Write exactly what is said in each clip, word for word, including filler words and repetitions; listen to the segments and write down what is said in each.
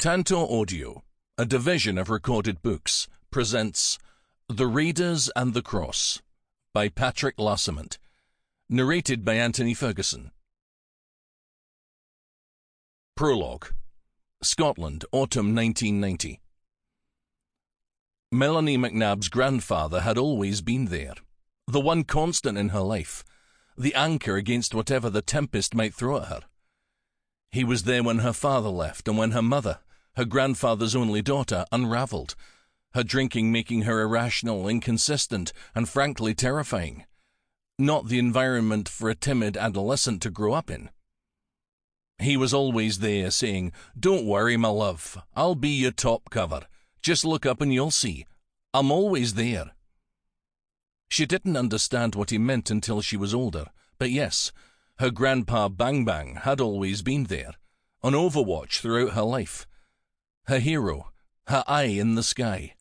Tantor Audio, a division of Recorded Books, presents The Readers and the Cross by Patrick Lassement, narrated by Anthony Ferguson. Prologue. Scotland, Autumn nineteen ninety. Melanie McNabb's grandfather had always been there, the one constant in her life, the anchor against whatever the tempest might throw at her. He was there when her father left and when her mother, her grandfather's only daughter, unravelled, her drinking making her irrational, inconsistent, and frankly terrifying. Not the environment for a timid adolescent to grow up in. He was always there saying, "Don't worry, my love, I'll be your top cover. Just look up and you'll see. I'm always there." She didn't understand what he meant until she was older, but yes, her grandpa Bang Bang had always been there, on overwatch throughout her life. Her hero, her eye in the sky.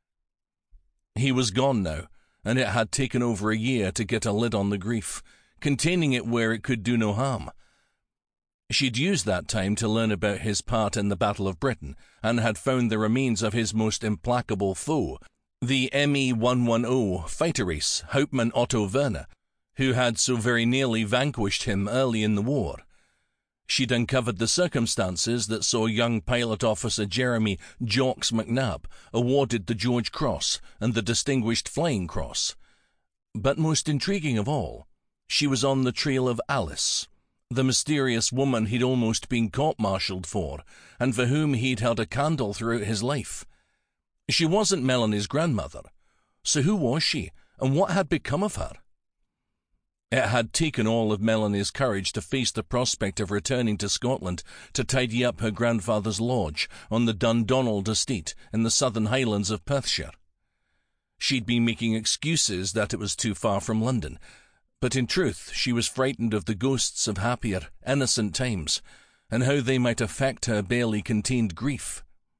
He was gone now, and it had taken over a year to get a lid on the grief, containing it where it could do no harm. She'd used that time to learn about his part in the Battle of Britain, and had found the remains of his most implacable foe, the M E one ten fighter ace, Hauptmann Otto Werner, who had so very nearly vanquished him early in the war. She'd uncovered the circumstances that saw young pilot officer Jeremy Jocks McNabb awarded the George Cross and the Distinguished Flying Cross. But most intriguing of all, she was on the trail of Alice, the mysterious woman he'd almost been court-martialed for, and for whom he'd held a candle throughout his life. She wasn't Melanie's grandmother, so who was she, and what had become of her? It had taken all of Melanie's courage to face the prospect of returning to Scotland to tidy up her grandfather's lodge on the Dundonald estate in the southern highlands of Perthshire. She'd been making excuses that it was too far from London, but in truth she was frightened of the ghosts of happier, innocent times, and how they might affect her barely contained grief.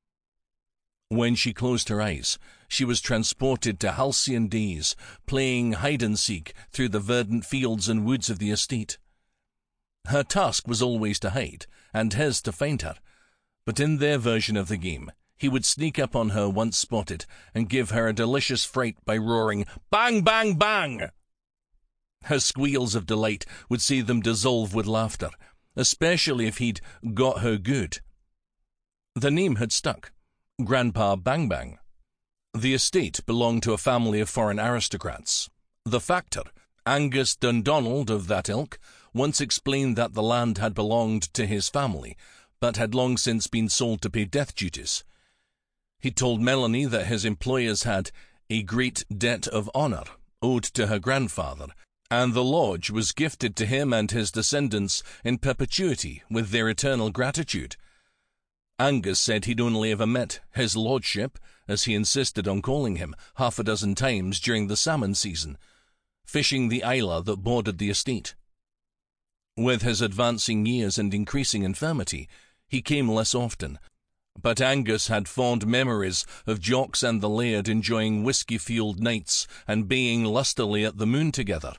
When she closed her eyes, she was transported to halcyon days, playing hide-and-seek through the verdant fields and woods of the estate. Her task was always to hide, and his to find her, but in their version of the game, he would sneak up on her once spotted and give her a delicious fright by roaring, "Bang, bang, bang!" Her squeals of delight would see them dissolve with laughter, especially if he'd got her good. The name had stuck. Grandpa Bang Bang. The estate belonged to a family of foreign aristocrats. The factor, Angus Dundonald of that ilk, once explained that the land had belonged to his family, but had long since been sold to pay death duties. He told Melanie that his employers had a great debt of honour owed to her grandfather, and the lodge was gifted to him and his descendants in perpetuity with their eternal gratitude. Angus said he'd only ever met his lordship, as he insisted on calling him, half a dozen times during the salmon season, fishing the isla that bordered the estate. With his advancing years and increasing infirmity, he came less often, but Angus had fond memories of Jocks and the laird enjoying whisky-fueled nights and baying lustily at the moon together.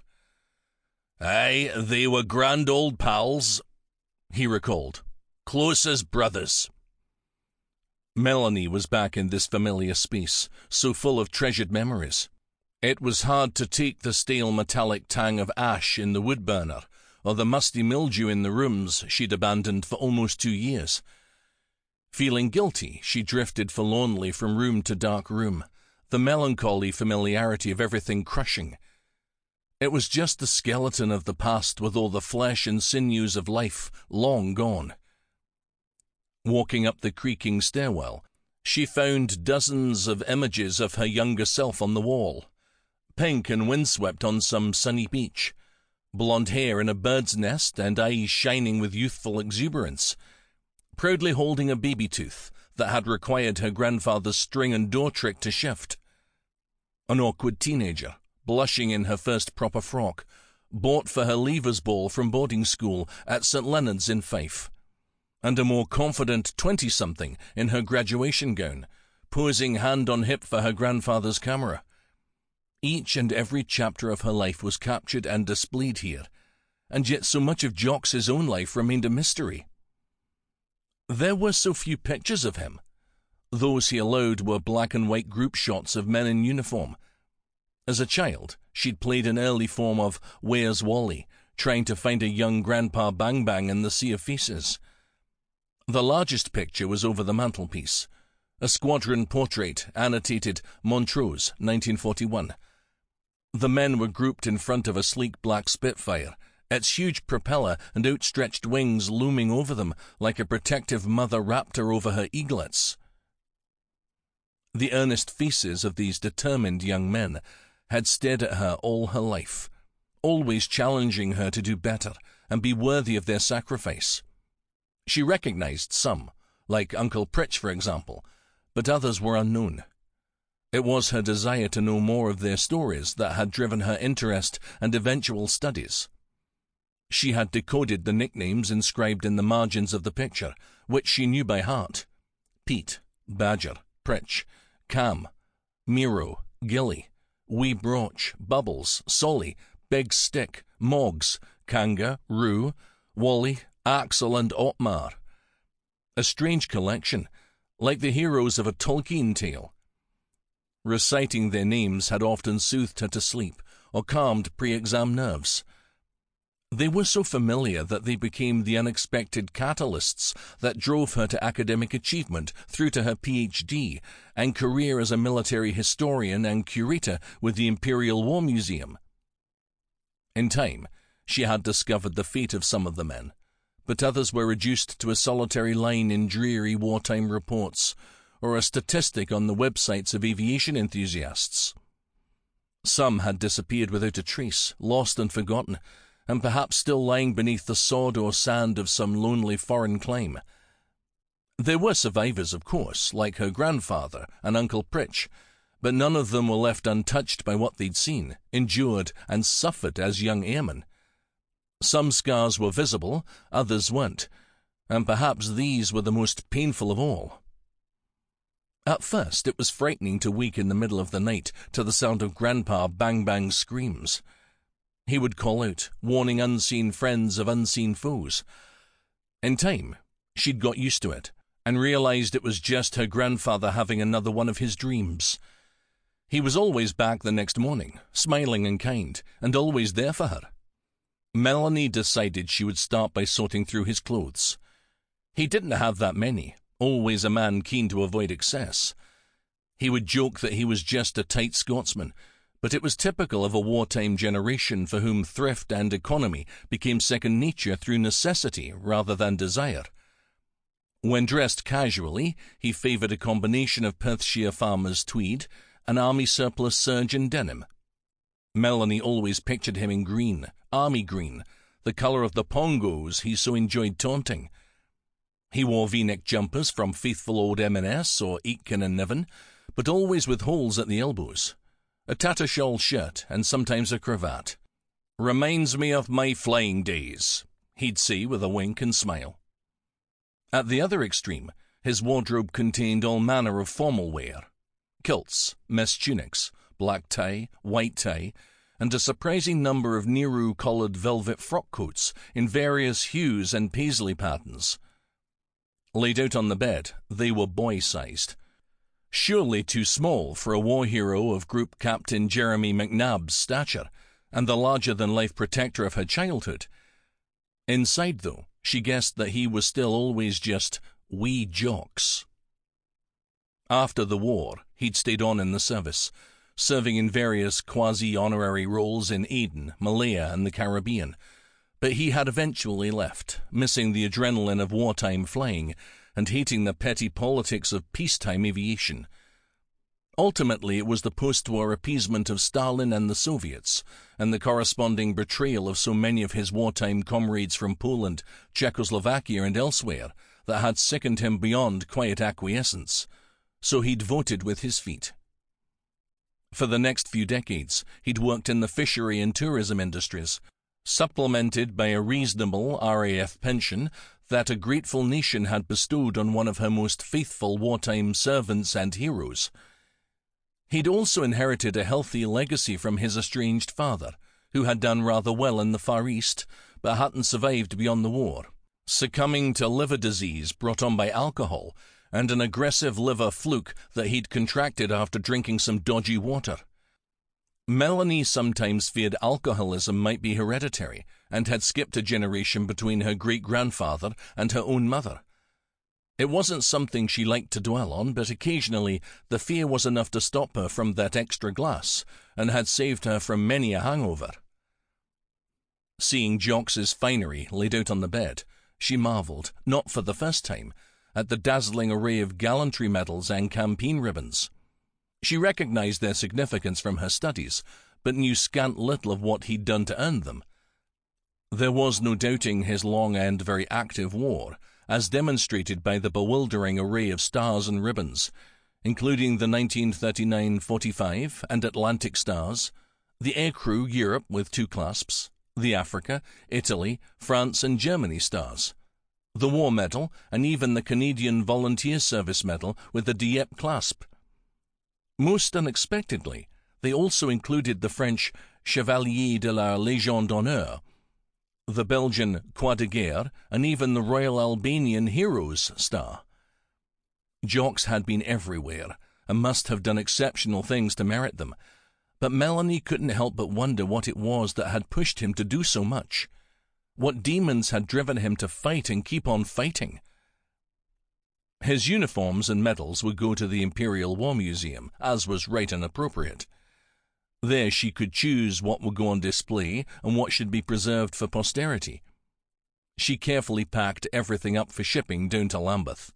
"Aye, they were grand old pals," he recalled, "close as brothers." Melanie was back in this familiar space, so full of treasured memories. It was hard to take the stale metallic tang of ash in the wood burner, or the musty mildew in the rooms she'd abandoned for almost two years. Feeling guilty, she drifted forlornly from room to dark room, the melancholy familiarity of everything crushing. It was just the skeleton of the past with all the flesh and sinews of life long gone. Walking up the creaking stairwell, she found dozens of images of her younger self on the wall, pink and windswept on some sunny beach, blonde hair in a bird's nest and eyes shining with youthful exuberance, proudly holding a baby tooth that had required her grandfather's string and door trick to shift. An awkward teenager, blushing in her first proper frock, bought for her leavers ball from boarding school at Saint Leonard's in Fife, and a more confident twenty-something in her graduation gown, posing hand on hip for her grandfather's camera. Each and every chapter of her life was captured and displayed here, and yet so much of Jocks's own life remained a mystery. There were so few pictures of him. Those he allowed were black and white group shots of men in uniform. As a child, she'd played an early form of Where's Wally, trying to find a young Grandpa Bang Bang in the sea of faces. The largest picture was over the mantelpiece, a squadron portrait annotated Montrose, nineteen forty-one. The men were grouped in front of a sleek black Spitfire, its huge propeller and outstretched wings looming over them like a protective mother raptor over her eaglets. The earnest faces of these determined young men had stared at her all her life, always challenging her to do better and be worthy of their sacrifice. She recognized some, like Uncle Pritch, for example, but others were unknown. It was her desire to know more of their stories that had driven her interest and eventual studies. She had decoded the nicknames inscribed in the margins of the picture, which she knew by heart. Pete, Badger, Pritch, Cam, Miro, Gilly, Wee Broch, Bubbles, Solly, Big Stick, Moggs, Kanga, Roo, Wally, Axel and Otmar. A strange collection, like the heroes of a Tolkien tale. Reciting their names had often soothed her to sleep or calmed pre-exam nerves. They were so familiar that they became the unexpected catalysts that drove her to academic achievement through to her P H D and career as a military historian and curator with the Imperial War Museum. In time, she had discovered the fate of some of the men, but others were reduced to a solitary line in dreary wartime reports or a statistic on the websites of aviation enthusiasts. Some had disappeared without a trace, lost and forgotten, and perhaps still lying beneath the sod or sand of some lonely foreign clime. There were survivors, of course, like her grandfather and Uncle Pritch, but none of them were left untouched by what they'd seen, endured, and suffered as young airmen. Some scars were visible, others weren't, and perhaps these were the most painful of all. At first, it was frightening to wake in the middle of the night to the sound of Grandpa Bang Bang's screams. He would call out, warning unseen friends of unseen foes. In time, she'd got used to it, and realized it was just her grandfather having another one of his dreams. He was always back the next morning, smiling and kind, and always there for her. Melanie decided she would start by sorting through his clothes. He didn't have that many, always a man keen to avoid excess. He would joke that he was just a tight Scotsman, but it was typical of a wartime generation for whom thrift and economy became second nature through necessity rather than desire. When dressed casually, he favoured a combination of Perthshire farmer's tweed and army surplus serge and denim. Melanie always pictured him in green, army green, the colour of the pongos he so enjoyed taunting. He wore V-neck jumpers from faithful old M and S or Aitken and Niven, but always with holes at the elbows. A tattershawl shirt, and sometimes a cravat. "Reminds me of my flying days," he'd say with a wink and smile. At the other extreme, his wardrobe contained all manner of formal wear. Kilts, mess tunics, black tie, white tie, and a surprising number of Nehru-collared velvet frock coats in various hues and paisley patterns. Laid out on the bed, they were boy-sized. Surely too small for a war hero of Group Captain Jeremy McNabb's stature, and the larger-than-life protector of her childhood. Inside, though, she guessed that he was still always just wee jocks. After the war, he'd stayed on in the service, serving in various quasi-honorary roles in Aden, Malaya, and the Caribbean, but he had eventually left, missing the adrenaline of wartime flying and hating the petty politics of peacetime aviation. Ultimately, it was the post-war appeasement of Stalin and the Soviets, and the corresponding betrayal of so many of his wartime comrades from Poland, Czechoslovakia, and elsewhere that had sickened him beyond quiet acquiescence, so he'd voted with his feet. For the next few decades, he'd worked in the fishery and tourism industries, supplemented by a reasonable R A F pension that a grateful nation had bestowed on one of her most faithful wartime servants and heroes. He'd also inherited a healthy legacy from his estranged father, who had done rather well in the Far East, but hadn't survived beyond the war, succumbing to liver disease brought on by alcohol and an aggressive liver fluke that he'd contracted after drinking some dodgy water. Melanie sometimes feared alcoholism might be hereditary and had skipped a generation between her great-grandfather and her own mother. It wasn't something she liked to dwell on, but occasionally the fear was enough to stop her from that extra glass and had saved her from many a hangover. Seeing Jocks's finery laid out on the bed, she marvelled, not for the first time, at the dazzling array of gallantry medals and campaign ribbons. She recognized their significance from her studies, but knew scant little of what he'd done to earn them. There was no doubting his long and very active war, as demonstrated by the bewildering array of stars and ribbons, including the nineteen thirty-nine forty-five and Atlantic stars, the Aircrew Europe with two clasps, the Africa, Italy, France and Germany stars, the War Medal, and even the Canadian Volunteer Service Medal with the Dieppe clasp. Most unexpectedly, they also included the French Chevalier de la Légion d'honneur, the Belgian Croix de Guerre, and even the Royal Albanian Heroes Star. Jocks had been everywhere, and must have done exceptional things to merit them, but Melanie couldn't help but wonder what it was that had pushed him to do so much. What demons had driven him to fight and keep on fighting? His uniforms and medals would go to the Imperial War Museum, as was right and appropriate. There she could choose what would go on display and what should be preserved for posterity. She carefully packed everything up for shipping down to Lambeth.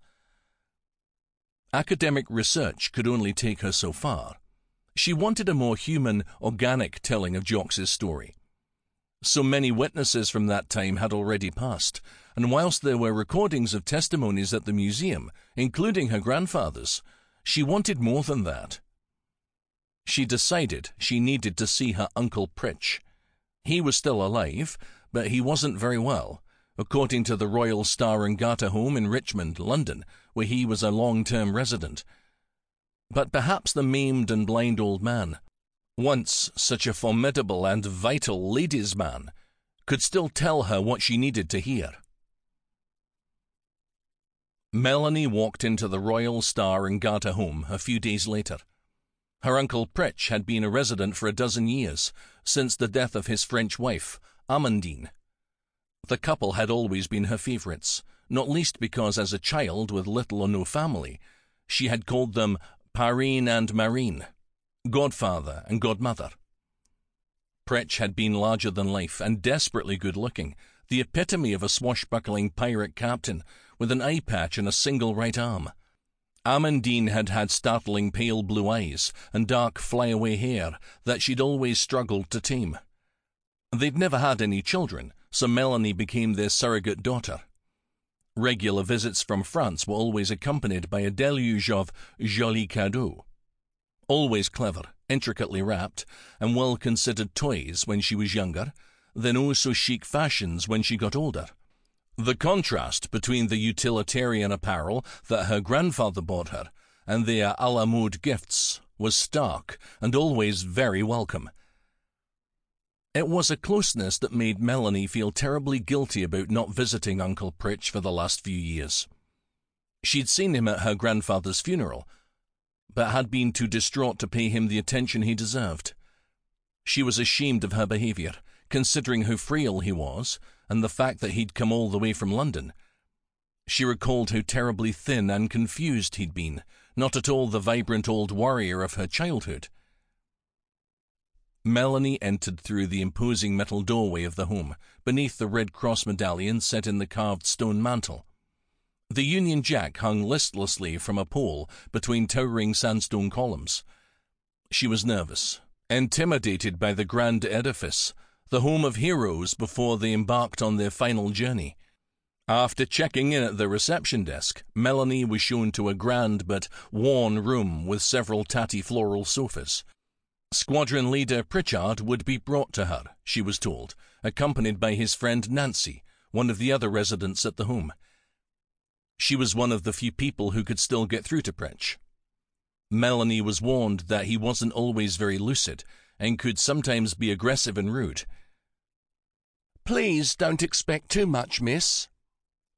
Academic research could only take her so far. She wanted a more human, organic telling of Jocks's story. So many witnesses from that time had already passed, and whilst there were recordings of testimonies at the museum, including her grandfather's, she wanted more than that. She decided she needed to see her Uncle Pritch. He was still alive, but he wasn't very well, according to the Royal Star and Garter home in Richmond, London, where he was a long-term resident. But perhaps the maimed and blind old man, once such a formidable and vital ladies' man, could still tell her what she needed to hear. Melanie walked into the Royal Star and Garter home a few days later. Her Uncle Pritch had been a resident for a dozen years, since the death of his French wife, Amandine. The couple had always been her favourites, not least because as a child with little or no family, she had called them Parrain and Marine, godfather and godmother. Pritch had been larger than life and desperately good-looking, the epitome of a swashbuckling pirate captain with an eye patch and a single right arm. Amandine had had startling pale blue eyes and dark flyaway hair that she'd always struggled to tame. They'd never had any children, so Melanie became their surrogate daughter. Regular visits from France were always accompanied by a deluge of jolis cadeaux. Always clever, intricately wrapped, and well-considered toys when she was younger, then oh-so chic fashions when she got older. The contrast between the utilitarian apparel that her grandfather bought her and their à la mode gifts was stark and always very welcome. It was a closeness that made Melanie feel terribly guilty about not visiting Uncle Pritch for the last few years. She'd seen him at her grandfather's funeral, but had been too distraught to pay him the attention he deserved. She was ashamed of her behaviour, considering how frail he was, and the fact that he'd come all the way from London. She recalled how terribly thin and confused he'd been, not at all the vibrant old warrior of her childhood. Melanie entered through the imposing metal doorway of the home, beneath the Red Cross medallion set in the carved stone mantel. The Union Jack hung listlessly from a pole between towering sandstone columns. She was nervous, intimidated by the grand edifice, the home of heroes before they embarked on their final journey. After checking in at the reception desk, Melanie was shown to a grand but worn room with several tatty floral sofas. Squadron leader Pritchard would be brought to her, she was told, accompanied by his friend Nancy, one of the other residents at the home. She was one of the few people who could still get through to Pritch. Melanie was warned that he wasn't always very lucid and could sometimes be aggressive and rude. "Please don't expect too much, miss,"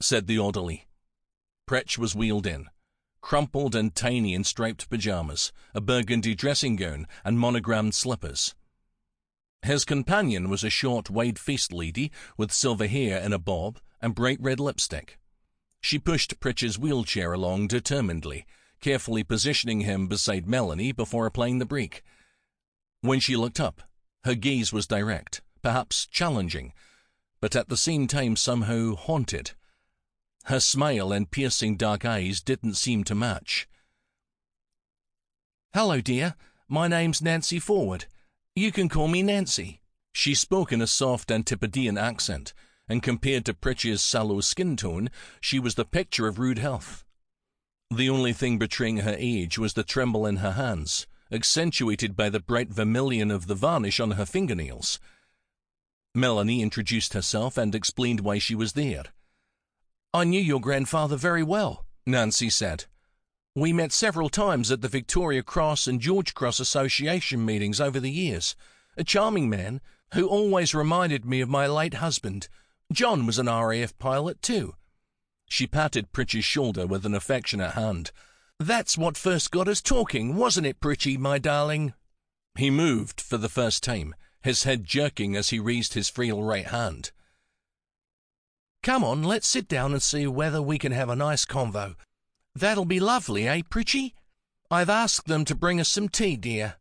said the orderly. Pritch was wheeled in, crumpled and tiny in striped pyjamas, a burgundy dressing gown, and monogrammed slippers. His companion was a short, wide-faced lady with silver hair in a bob and bright red lipstick. She pushed Pritch's wheelchair along determinedly, carefully positioning him beside Melanie before applying the brake. When she looked up, her gaze was direct, perhaps challenging, but at the same time somehow haunted. Her smile and piercing dark eyes didn't seem to match. "Hello, dear. My name's Nancy Forward. You can call me Nancy." She spoke in a soft Antipodean accent, and compared to Pritch's sallow skin tone, she was the picture of rude health. The only thing betraying her age was the tremble in her hands, accentuated by the bright vermilion of the varnish on her fingernails. Melanie introduced herself and explained why she was there. "I knew your grandfather very well," Nancy said. "We met several times at the Victoria Cross and George Cross Association meetings over the years. A charming man who always reminded me of my late husband. John was an R A F pilot too." She patted Pritch's shoulder with an affectionate hand. "That's what first got us talking, wasn't it, Pritchy, my darling?" He moved for the first time, his head jerking as he raised his frail right hand. "Come on, let's sit down and see whether we can have a nice convo. That'll be lovely, eh, Pritchy? I've asked them to bring us some tea, dear."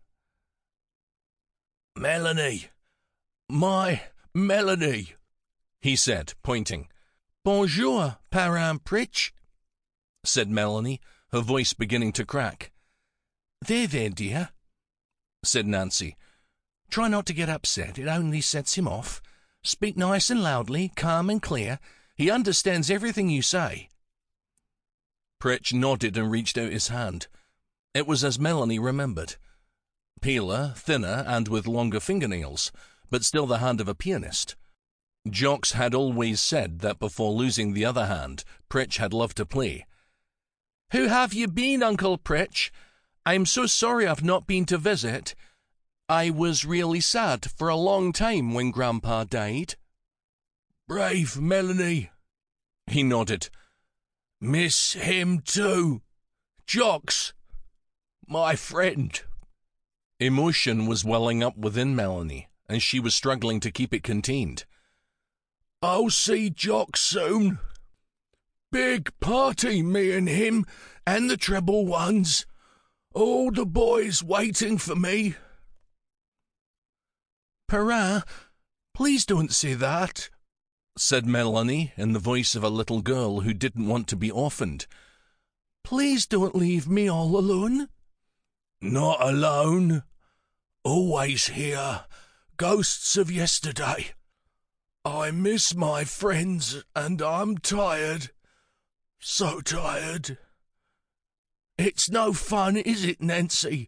"Melanie, my Melanie," he said, pointing. "Bonjour, parrain Pritch," said Melanie, her voice beginning to crack. "There, there, dear," said Nancy. "Try not to get upset. It only sets him off. Speak nice and loudly, calm and clear. He understands everything you say." Pritch nodded and reached out his hand. It was as Melanie remembered. Paler, thinner, and with longer fingernails, but still the hand of a pianist. Jocks had always said that before losing the other hand, Pritch had loved to play. "Who have you been, Uncle Pritch? I'm so sorry I've not been to visit. I was really sad for a long time when Grandpa died." "Brave Melanie," he nodded. "Miss him too. Jocks, my friend." Emotion was welling up within Melanie, and she was struggling to keep it contained. "I'll see Jocks soon. Big party, me and him, and the treble ones. All the boys waiting for me." "Parrain, please don't say that," said Melanie in the voice of a little girl who didn't want to be orphaned. "Please don't leave me all alone." "Not alone. Always here. Ghosts of yesterday. I miss my friends, and I'm tired. So tired. It's no fun, is it, Nancy?"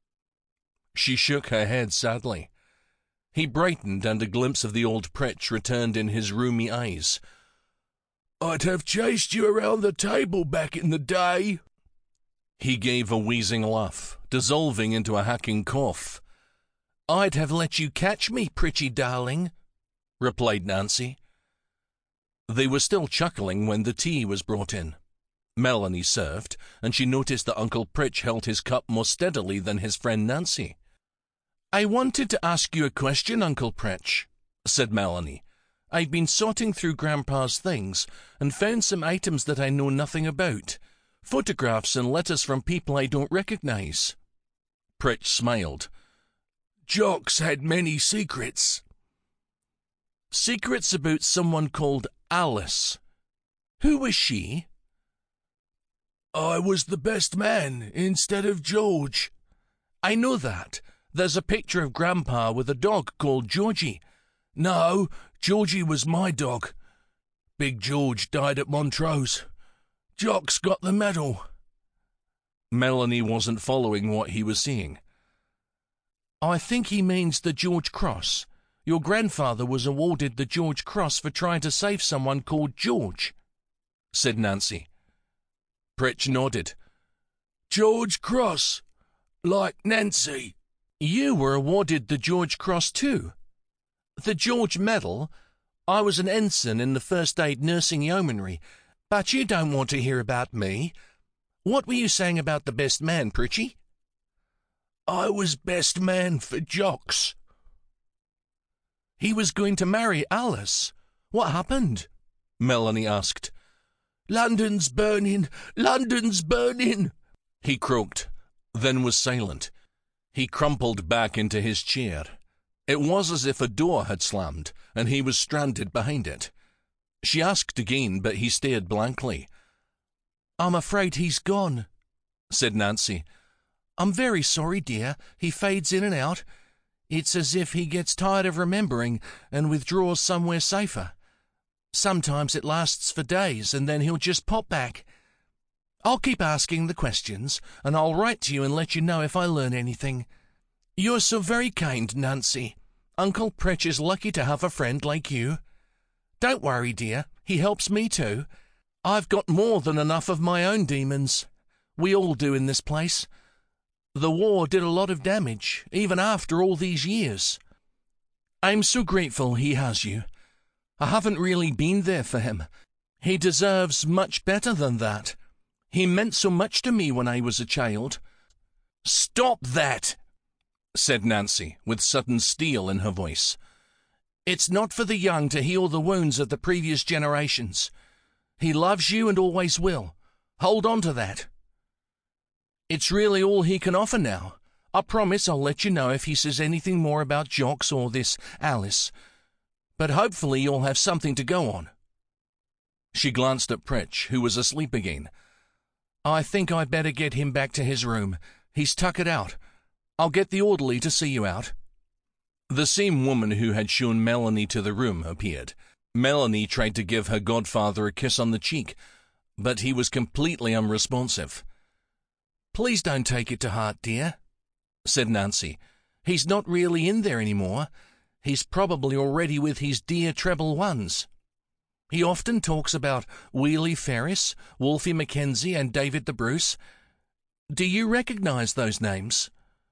She shook her head sadly. He brightened, and a glimpse of the old Pritch returned in his rheumy eyes. "I'd have chased you around the table back in the day." He gave a wheezing laugh, dissolving into a hacking cough. "I'd have let you catch me, Pritchy darling," replied Nancy. They were still chuckling when the tea was brought in. Melanie served, and she noticed that Uncle Pritch held his cup more steadily than his friend Nancy. "I wanted to ask you a question, Uncle Pritch," said Melanie. "I've been sorting through Grandpa's things and found some items that I know nothing about. Photographs and letters from people I don't recognize." Pritch smiled. "Jocks had many secrets." "Secrets about someone called Alice. Who was she?" "I was the best man instead of George." "I know that. There's a picture of Grandpa with a dog called Georgie." "No, Georgie was my dog. Big George died at Montrose. Jocks got the medal." Melanie wasn't following what he was saying. "I think he means the George Cross. Your grandfather was awarded the George Cross for trying to save someone called George," said Nancy. Pritch nodded. "George Cross, like Nancy." "You were awarded the George Cross too." "The George Medal? I was an ensign in the First Aid Nursing Yeomanry, But you don't want to hear about me. What were you saying about the best man, Pritchie? I was best man for Jocks. He was going to marry Alice. What happened? Melanie asked. London's burning, London's burning, he croaked, then was silent. He crumpled back into his chair. It was as if a door had slammed, and he was stranded behind it. She asked again, but he stared blankly. I'm afraid he's gone, said Nancy. I'm very sorry, dear. He fades in and out. It's as if he gets tired of remembering and withdraws somewhere safer. Sometimes it lasts for days, and then he'll just pop back. I'll keep asking the questions, and I'll write to you and let you know if I learn anything. You're so very kind, Nancy. Uncle Pritch is lucky to have a friend like you. Don't worry, dear. He helps me too. I've got more than enough of my own demons. We all do in this place. The war did a lot of damage, even after all these years. I'm so grateful he has you. I haven't really been there for him. He deserves much better than that. He meant so much to me when I was a child. Stop that, said Nancy, with sudden steel in her voice. It's not for the young to heal the wounds of the previous generations. He loves you and always will. Hold on to that. It's really all he can offer now. I promise I'll let you know if he says anything more about Jocks or this Alice. But hopefully you'll have something to go on. She glanced at Pritch, who was asleep again. I think I'd better get him back to his room. He's tuckered out. I'll get the orderly to see you out. The same woman who had shown Melanie to the room appeared. Melanie tried to give her godfather a kiss on the cheek, but he was completely unresponsive. Please don't take it to heart, dear, said Nancy. He's not really in there anymore. He's probably already with his dear treble ones. He often talks about Wheelie Ferris, Wolfie Mackenzie, and David the Bruce. Do you recognize those names?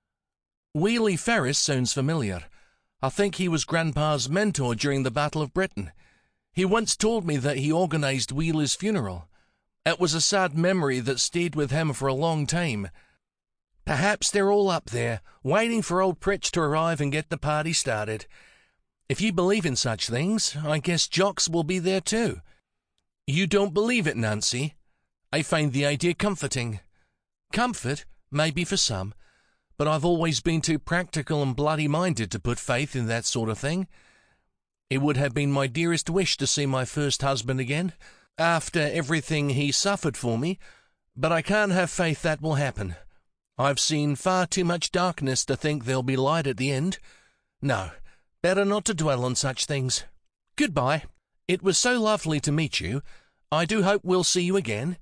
Wheelie Ferris sounds familiar. I think he was Grandpa's mentor during the Battle of Britain. He once told me that he organized Wheelie's funeral. It was a sad memory that stayed with him for a long time. Perhaps they're all up there, waiting for old Pritch to arrive and get the party started. If you believe in such things, I guess Jocks will be there too. You don't believe it, Nancy? I find the idea comforting. Comfort, maybe for some, but I've always been too practical and bloody-minded to put faith in that sort of thing. It would have been my dearest wish to see my first husband again, after everything he suffered for me, but I can't have faith that will happen. I've seen far too much darkness to think there'll be light at the end. No, better not to dwell on such things. Goodbye. It was so lovely to meet you. I do hope we'll see you again.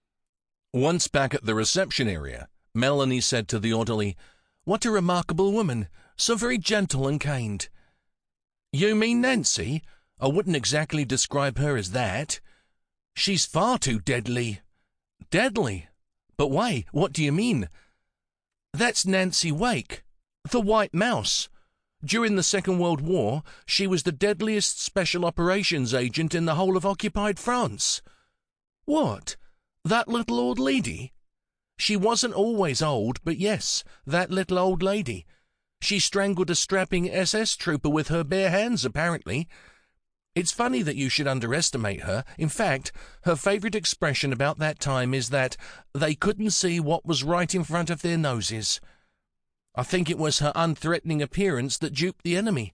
Once back at the reception area, Melanie said to the orderly, What a remarkable woman, so very gentle and kind. You mean Nancy? I wouldn't exactly describe her as that. She's far too deadly. Deadly? But why? What do you mean? That's Nancy Wake, the White Mouse. During the Second World War, she was the deadliest special operations agent in the whole of occupied France. What? That little old lady? She wasn't always old, but yes, that little old lady. She strangled a strapping S S trooper with her bare hands, apparently. It's funny that you should underestimate her. In fact, her favourite expression about that time is that they couldn't see what was right in front of their noses. I think it was her unthreatening appearance that duped the enemy.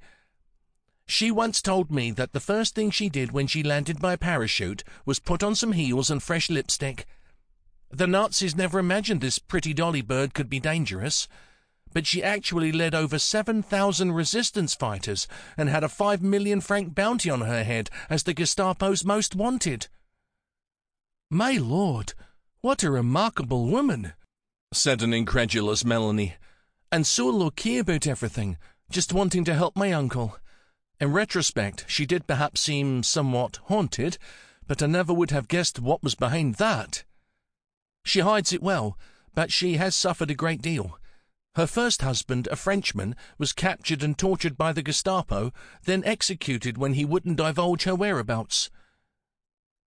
She once told me that the first thing she did when she landed by parachute was put on some heels and fresh lipstick. The Nazis never imagined this pretty dolly bird could be dangerous, but she actually led over seven thousand resistance fighters and had a five million franc bounty on her head as the Gestapo's most wanted. My lord, what a remarkable woman, said an incredulous Melanie, and so low-key about everything, just wanting to help my uncle. In retrospect, she did perhaps seem somewhat haunted, but I never would have guessed what was behind that. She hides it well, but she has suffered a great deal. Her first husband, a Frenchman, was captured and tortured by the Gestapo, then executed when he wouldn't divulge her whereabouts.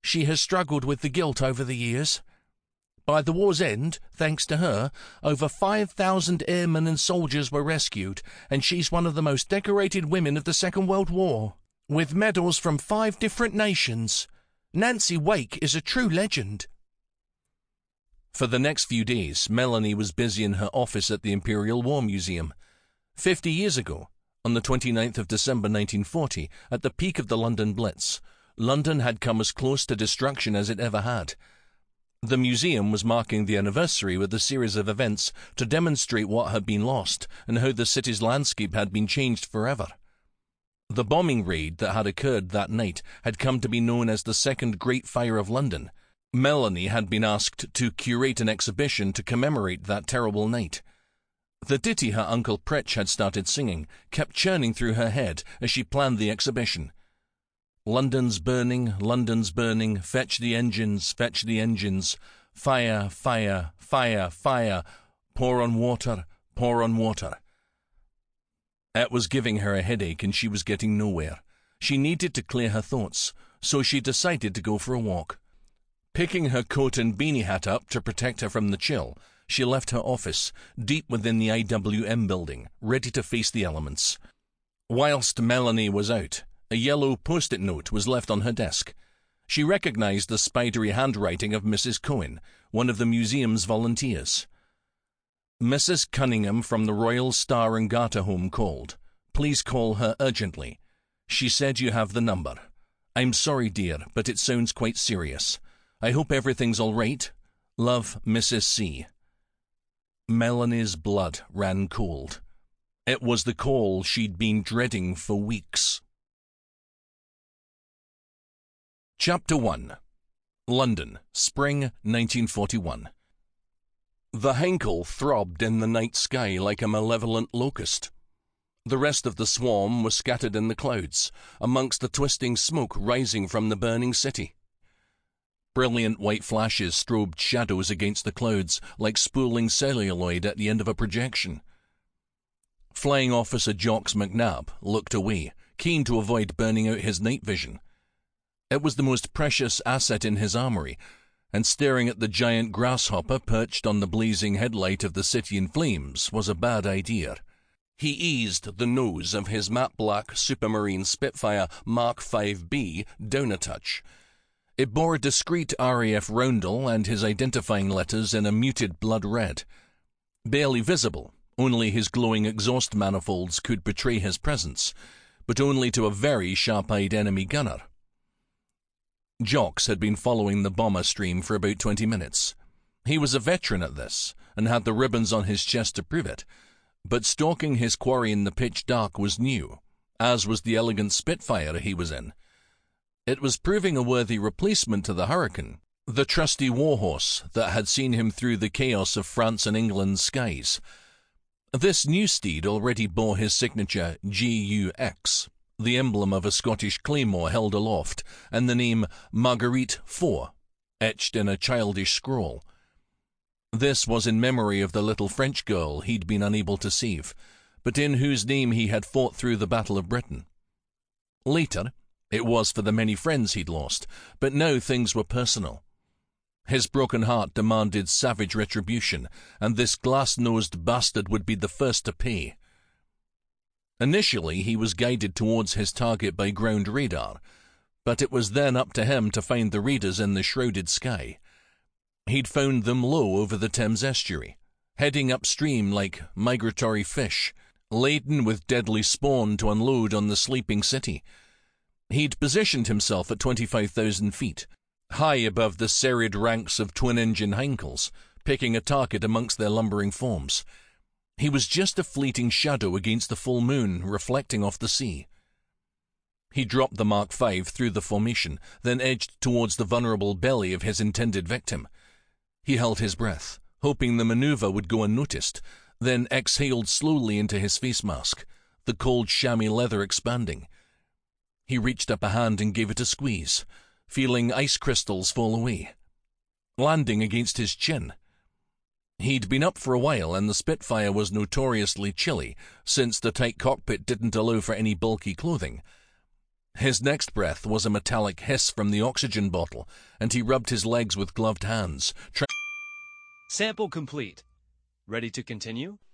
She has struggled with the guilt over the years. By the war's end, thanks to her, over five thousand airmen and soldiers were rescued, and she's one of the most decorated women of the Second World War, with medals from five different nations. Nancy Wake is a true legend. For the next few days, Melanie was busy in her office at the Imperial War Museum. Fifty years ago, on the twenty-ninth of December nineteen forty, at the peak of the London Blitz, London had come as close to destruction as it ever had. The museum was marking the anniversary with a series of events to demonstrate what had been lost and how the city's landscape had been changed forever. The bombing raid that had occurred that night had come to be known as the Second Great Fire of London. Melanie had been asked to curate an exhibition to commemorate that terrible night. The ditty her Uncle Pritch had started singing kept churning through her head as she planned the exhibition. London's burning, London's burning, fetch the engines, fetch the engines, fire, fire, fire, fire, pour on water, pour on water. It was giving her a headache and she was getting nowhere. She needed to clear her thoughts, so she decided to go for a walk. Picking her coat and beanie hat up to protect her from the chill, she left her office, deep within the I W M building, ready to face the elements. Whilst Melanie was out, a yellow post-it note was left on her desk. She recognized the spidery handwriting of Missus Cohen, one of the museum's volunteers. Missus Cunningham from the Royal Star and Garter Home called. Please call her urgently. She said you have the number. I'm sorry, dear, but it sounds quite serious. I hope everything's all right. Love, Missus C. Melanie's blood ran cold. It was the call she'd been dreading for weeks. Chapter one. London, Spring nineteen forty-one. The Henkel throbbed in the night sky like a malevolent locust. The rest of the swarm was scattered in the clouds, amongst the twisting smoke rising from the burning city. Brilliant white flashes strobed shadows against the clouds like spooling celluloid at the end of a projection. Flying Officer Jocks McNabb looked away, keen to avoid burning out his night vision. It was the most precious asset in his armory, and staring at the giant grasshopper perched on the blazing headlight of the city in flames was a bad idea. He eased the nose of his matte-black Supermarine Spitfire Mark five B down a touch. It bore a discreet R A F roundel and his identifying letters in a muted blood red. Barely visible, only his glowing exhaust manifolds could betray his presence, but only to a very sharp-eyed enemy gunner. Jocks had been following the bomber stream for about twenty minutes. He was a veteran at this, and had the ribbons on his chest to prove it, but stalking his quarry in the pitch dark was new, as was the elegant Spitfire he was in. It was proving a worthy replacement to the Hurricane, the trusty warhorse that had seen him through the chaos of France and England's skies. This new steed already bore his signature G U X, the emblem of a Scottish claymore held aloft, and the name Marguerite four, etched in a childish scroll. This was in memory of the little French girl he'd been unable to save, but in whose name he had fought through the Battle of Britain. Later, it was for the many friends he'd lost, but now things were personal. His broken heart demanded savage retribution, and this glass-nosed bastard would be the first to pay. Initially, he was guided towards his target by ground radar, but it was then up to him to find the raiders in the shrouded sky. He'd found them low over the Thames estuary, heading upstream like migratory fish, laden with deadly spawn to unload on the sleeping city. He'd positioned himself at twenty-five thousand feet, high above the serried ranks of twin-engine Henkels, picking a target amongst their lumbering forms. He was just a fleeting shadow against the full moon reflecting off the sea. He dropped the Mark five through the formation, then edged towards the vulnerable belly of his intended victim. He held his breath, hoping the maneuver would go unnoticed, then exhaled slowly into his face mask, the cold chamois leather expanding. He reached up a hand and gave it a squeeze, feeling ice crystals fall away, landing against his chin. He'd been up for a while, and the Spitfire was notoriously chilly, since the tight cockpit didn't allow for any bulky clothing. His next breath was a metallic hiss from the oxygen bottle, and he rubbed his legs with gloved hands. Tra- Sample complete. Ready to continue?